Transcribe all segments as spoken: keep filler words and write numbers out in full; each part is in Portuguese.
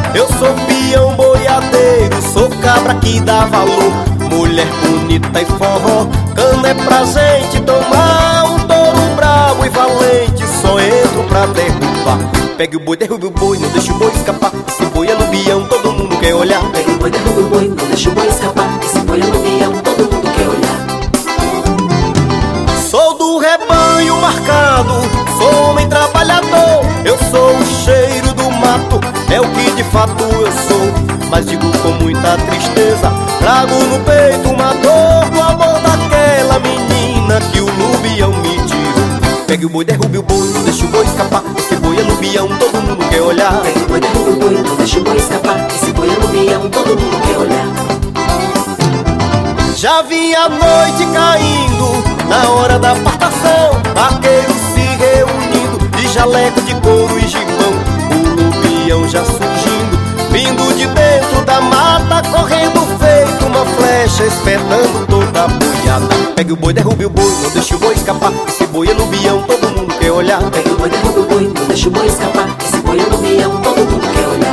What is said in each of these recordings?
Eu sou peão boiadeiro, sou cabra que dá valor. Mulher bonita e forró, cana é pra gente tomar. Um touro bravo e valente, só entro pra derrubar. Pegue o boi, derrube o boi, não deixa o boi escapar. Esse boi é no bião, todo mundo quer olhar. Pegue o boi, derrube o boi, não deixa o boi escapar. Esse boi é no bião, todo mundo quer olhar. Sou do rebanho marcado, sou homem trabalhador. Eu sou o cheiro do mato, é o que de fato eu sou. Mas digo com muita tristeza, trago no peito uma dor do amor daquela menina que o lubião me tirou. Pegue o boi, derrube o boi, não deixa o boi escapar. Esse boi é no bião, todo mundo quer olhar. Pegue o boi, derrube o boi, não deixa o boi escapar. Esse boi é no bião, todo mundo quer olhar. Já vi a noite caindo, na hora da fartação, vaqueiros se reunindo, de jaleco de couro e gibão. O lubião já surgindo, vindo de dentro da mata, correndo feito uma flecha, espetando toda a boiada. Pegue o boi, derrube o boi, não deixa o boi escapar. Esse boi é no bião, todo mundo quer olhar. Pegue o boi, derrube o boi, não deixa o boi escapar. Esse boi é no bião, todo mundo quer olhar.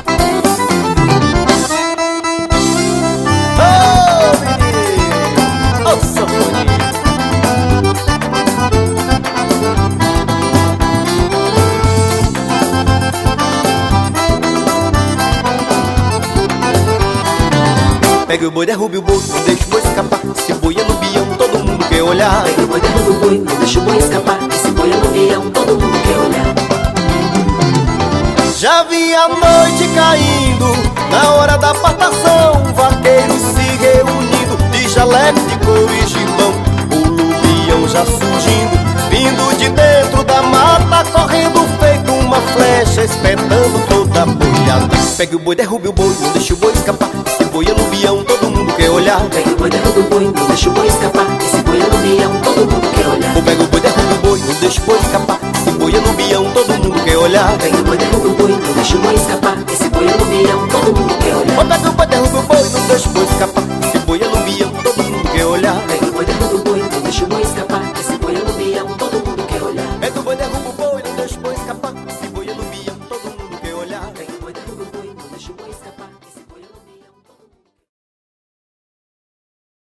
Pegue o boi, derrube o boi, não deixa o boi escapar. Esse boi é no bião, todo mundo quer olhar. Pegue o boi, derrube o boi, não deixa o boi escapar. Esse boi é no bião, todo mundo quer olhar. Já vi a noite caindo, na hora da fartação, vaqueiros se reunindo, de jaleco de couro e gibão. O lubião já surgindo, vindo de dentro da mata, correndo feito uma flecha, espetando toda a boiada. Pegue o boi, derrube o boi, não deixa o boi escapar. Esse boi é no bião, todo mundo quer olhar. Pegue o boi, derrube o boi, não deixa o boi escapar. Esse boi é no bião, todo mundo quer olhar. Ou pega o boi, derrube o boi, não deixa o boi escapar. Esse boi é no bião, todo mundo quer olhar. Pegue o boi, derrube o boi, não deixa o boi escapar. Esse boi é no bião, todo mundo quer olhar. Ou pega o boi, derrube o boi, não deixa o boi escapar.